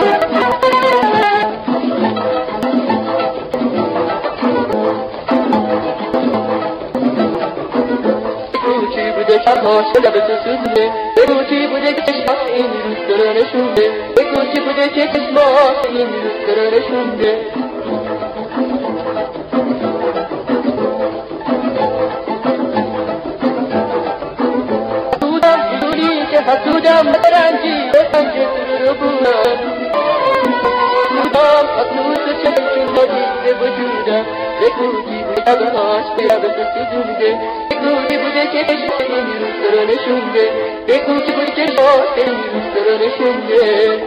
شبهاش لب تو سوزه بگو چی بوده که چشماش این روز تو رو نشونده بگو چی بوده که چشماش این روز تو رو نشونده حسودم بدونی که حسودم مدرنجی بسنج تو رو بودم حسود چشم ندیده وجودم بگو چی بوده شبهاش لب تو سوزونده بگو چی بوده که چشماش این روز تو رو نشونده بگو چی بوده که چشماش این روز تو رو نشونده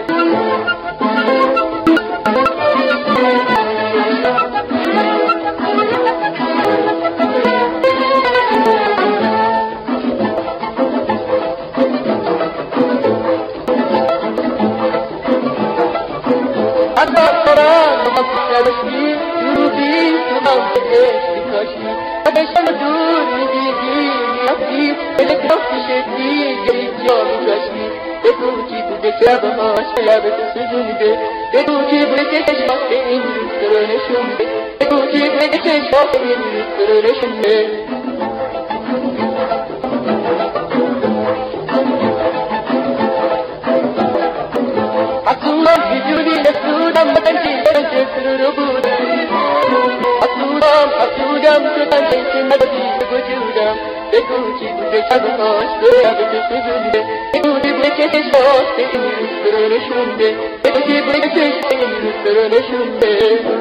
نباشی دروبی تو هم بهشتی کاشی بشم دور میدیدی میافتی بلک رفتی شدی گری جا میکاشی بگو چی بوده شبهاش لب تو سوزونده بگو چی بوده که چشماش این روز تو رو نشونده بگو چی بوده که چشماش این روز تو رو نشونده حسودم بدونی نسودم بدنجی بدنجی تو رو بودم حسودم شدم که ندیده وجودم بگو چی بوده شبهاش لب تو سوزونده بگو چی بوده که چشماش این روز تو رو نشونده بگو چی بوده که چشماش این روز تو رو نشونده